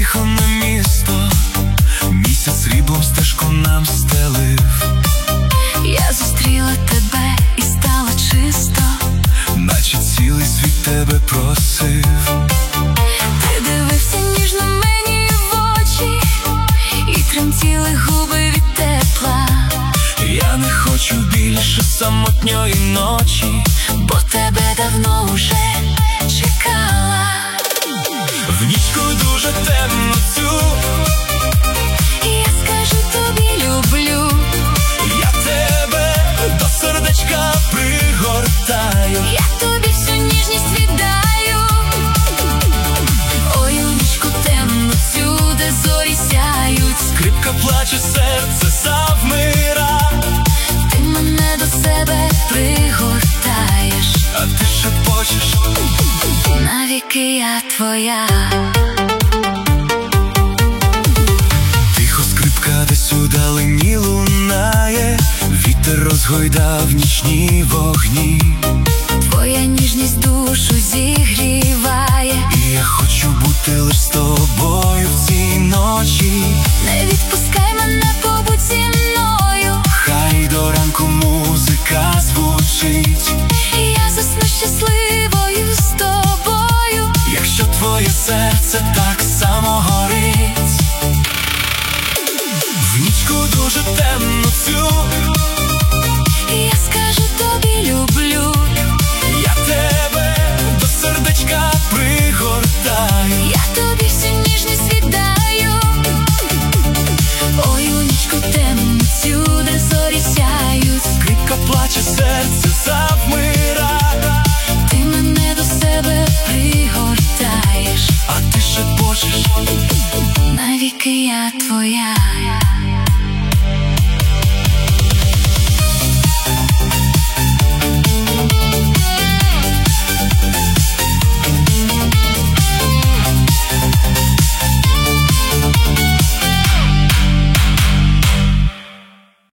тихо на місто, місяць сріблом стежку нам стелив. Я зустріла тебе і стало чисто, наче цілий світ тебе просив. ти дивився ніжно мені в очі, і тремтіли губи від тепла. Я не хочу більше самотньої ночі, бо тебе давно вже чекала. В нічку дуже темну цю я скажу тобі люблю. Я тебе до сердечка пригортаю. Я тобі всю ніжність віддаю. Ой, у нічку темну цю, де зорі сяють, скрипка плаче, серце завмира. Ти мене до себе пригортаєш, а ти шепочеш: навіки я твоя. Тихо скрипка десь удалині лунає, вітер розгойдав нічні вогні. Твоя ніжність душу зігріває, і я хочу бути лиш з тобою в цій ночі. не відпускай мене, побудь зі мною. Хай до ранку музика звучить, і я засну щасливою з тобою. якщо твоє серце так само горить. В нічку дуже темну цю я скажу тобі люблю. я тебе до сердечка пригортаю. Я тобі всю ніжність віддаю. Ой, у нічку темну цю, де зорі сяють, скрипка плаче, серце завмира. ти мене до себе пригортаєш, а ти шепочеш: навіки я твоя.